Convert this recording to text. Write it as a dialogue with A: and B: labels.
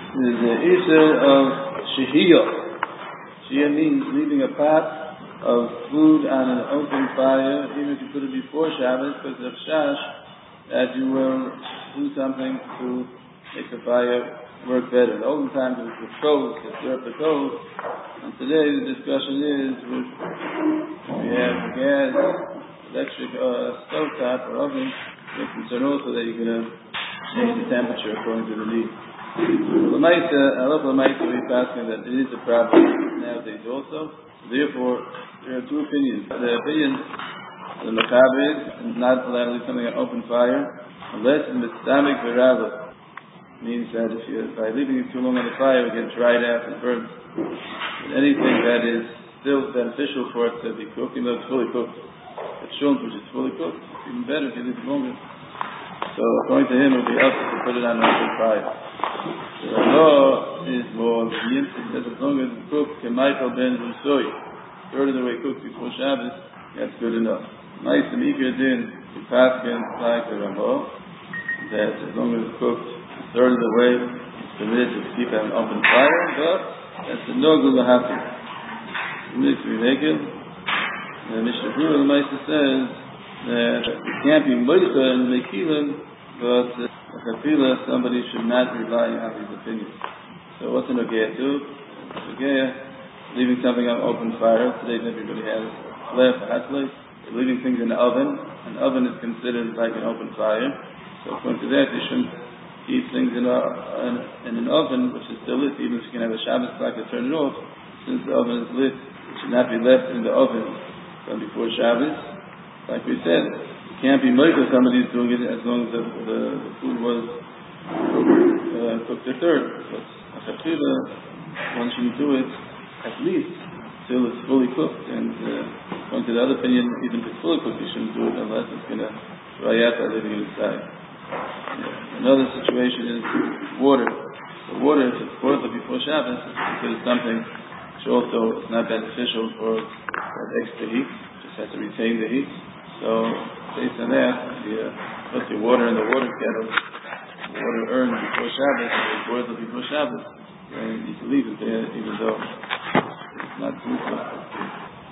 A: is the Isser of Shehiyah. Shehiyah means leaving a pot of food on an open fire, even if you put it before Shabbos, because of Shash, that you will do something to make the fire work better. In the olden times it was with coals, to stir up the coals, and today the discussion is with, we have gas, electric stovetop or oven, you're concerned also that you're going to change the temperature according to the need. I love Lamaita, we're asking that it is a problem nowadays also. Therefore, there are two opinions. The opinion of the Mechaber is not allowed to leave something on open fire unless it's Mitzamik V'Rava. Means that if you, by leaving it too long on the fire, it gets dried out and burnt. And anything that is still beneficial for it to be cooked, even though it's fully cooked. It's shrimp, which is fully cooked, it's even better if you leave it longer. So according to him, it would be up to put it on an open fire. The law is more lenient. It says as long as it's cooked, K'Michael ben Rusoy, third of the way cooked before Shabbos, that's good enough. Nice and eager din, the Paskin, like the Ramah, that as long as it's cooked, a third of the way, it's permitted to keep it on an open fire, but that's the no good lahafi. It needs to be naked. The Mishnah Berurah, the Maisa says that it can't be moicha and mekilim, but Chafila, somebody should not rely on his opinions. So what's an Ogea do? Ogea, leaving something on open fire. Today everybody has hot plate. Leaving things in the oven. An oven is considered like an open fire. So according to that, you shouldn't keep things in an oven which is still lit, even if you can have a Shabbos clock to turn it off. Since the oven is lit, it should not be left in the oven from before Shabbos. Like we said, can't be made if somebody's doing it as long as the food was cooked a third. But Achashila, one shouldn't do it at least till it's fully cooked. And according to the other opinion, even if it's fully cooked, you shouldn't do it unless it's going to dry out by leaving it aside. Another situation is water. The water, if it's boiled before Shabbos, it's considered something which also is not beneficial for extra heat. It just has to retain the heat. So based on that, you put your water in the water kettle, water earned before Shabbos, or boiled before Shabbos, and you can leave it there even though it's not too cooked.